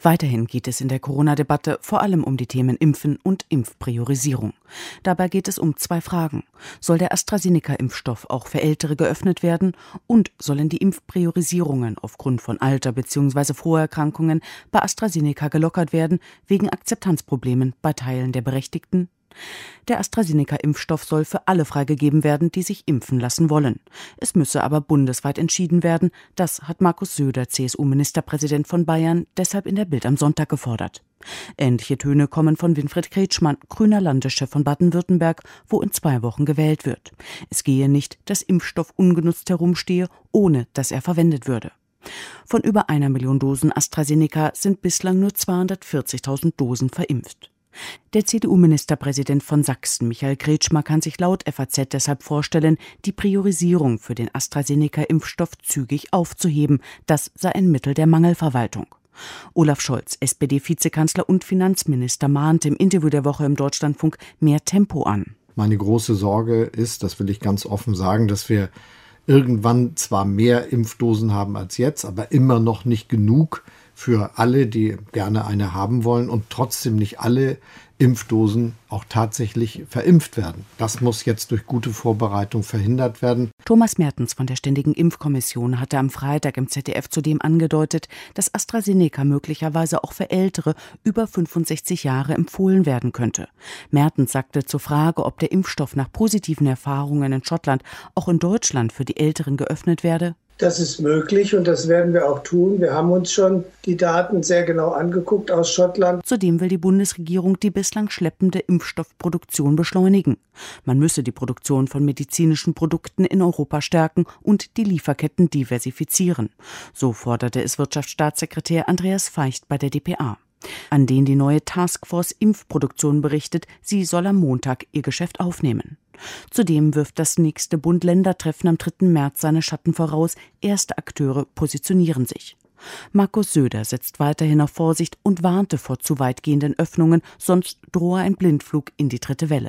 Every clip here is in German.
Weiterhin geht es in der Corona-Debatte vor allem um die Themen Impfen und Impfpriorisierung. Dabei geht es um 2 Fragen. Soll der AstraZeneca-Impfstoff auch für Ältere geöffnet werden? Und sollen die Impfpriorisierungen aufgrund von Alter bzw. Vorerkrankungen bei AstraZeneca gelockert werden, wegen Akzeptanzproblemen bei Teilen der Berechtigten? Der AstraZeneca-Impfstoff soll für alle freigegeben werden, die sich impfen lassen wollen. Es müsse aber bundesweit entschieden werden. Das hat Markus Söder, CSU-Ministerpräsident von Bayern, deshalb in der Bild am Sonntag gefordert. Ähnliche Töne kommen von Winfried Kretschmann, grüner Landeschef von Baden-Württemberg, wo in 2 Wochen gewählt wird. Es gehe nicht, dass Impfstoff ungenutzt herumstehe, ohne dass er verwendet würde. Von über 1 Million Dosen AstraZeneca sind bislang nur 240.000 Dosen verimpft. Der CDU-Ministerpräsident von Sachsen, Michael Kretschmer, kann sich laut FAZ deshalb vorstellen, die Priorisierung für den AstraZeneca-Impfstoff zügig aufzuheben. Das sei ein Mittel der Mangelverwaltung. Olaf Scholz, SPD-Vizekanzler und Finanzminister, mahnte im Interview der Woche im Deutschlandfunk mehr Tempo an. Meine große Sorge ist, das will ich ganz offen sagen, dass wir irgendwann zwar mehr Impfdosen haben als jetzt, aber immer noch nicht genug für alle, die gerne eine haben wollen und trotzdem nicht alle Impfdosen auch tatsächlich verimpft werden. Das muss jetzt durch gute Vorbereitung verhindert werden. Thomas Mertens von der Ständigen Impfkommission hatte am Freitag im ZDF zudem angedeutet, dass AstraZeneca möglicherweise auch für Ältere über 65 Jahre empfohlen werden könnte. Mertens sagte zur Frage, ob der Impfstoff nach positiven Erfahrungen in Schottland auch in Deutschland für die Älteren geöffnet werde: Das ist möglich und das werden wir auch tun. Wir haben uns schon die Daten sehr genau angeguckt aus Schottland. Zudem will die Bundesregierung die bislang schleppende Impfstoffproduktion beschleunigen. Man müsse die Produktion von medizinischen Produkten in Europa stärken und die Lieferketten diversifizieren. So forderte es Wirtschaftsstaatssekretär Andreas Feicht bei der dpa. An den die neue Taskforce Impfproduktion berichtet, sie soll am Montag ihr Geschäft aufnehmen. Zudem wirft das nächste Bund-Länder-Treffen am 3. März seine Schatten voraus. Erste Akteure positionieren sich. Markus Söder setzt weiterhin auf Vorsicht und warnte vor zu weitgehenden Öffnungen, sonst drohe ein Blindflug in die 3. Welle.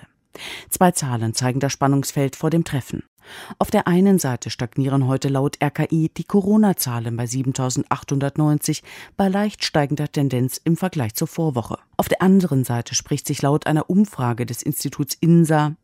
2 Zahlen zeigen das Spannungsfeld vor dem Treffen. Auf der einen Seite stagnieren heute laut RKI die Corona-Zahlen bei 7.890, bei leicht steigender Tendenz im Vergleich zur Vorwoche. Auf der anderen Seite spricht sich laut einer Umfrage des Instituts INSA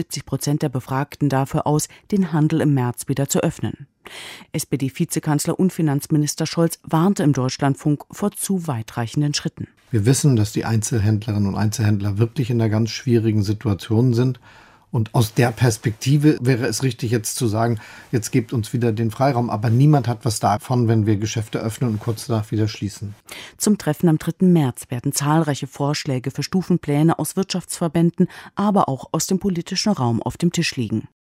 75% der Befragten dafür aus, den Handel im März wieder zu öffnen. SPD-Vizekanzler und Finanzminister Scholz warnte im Deutschlandfunk vor zu weitreichenden Schritten. Wir wissen, dass die Einzelhändlerinnen und Einzelhändler wirklich in einer ganz schwierigen Situation sind. Und aus der Perspektive wäre es richtig, jetzt zu sagen, jetzt gebt uns wieder den Freiraum. Aber niemand hat was davon, wenn wir Geschäfte öffnen und kurz danach wieder schließen. Zum Treffen am 3. März werden zahlreiche Vorschläge für Stufenpläne aus Wirtschaftsverbänden, aber auch aus dem politischen Raum auf dem Tisch liegen.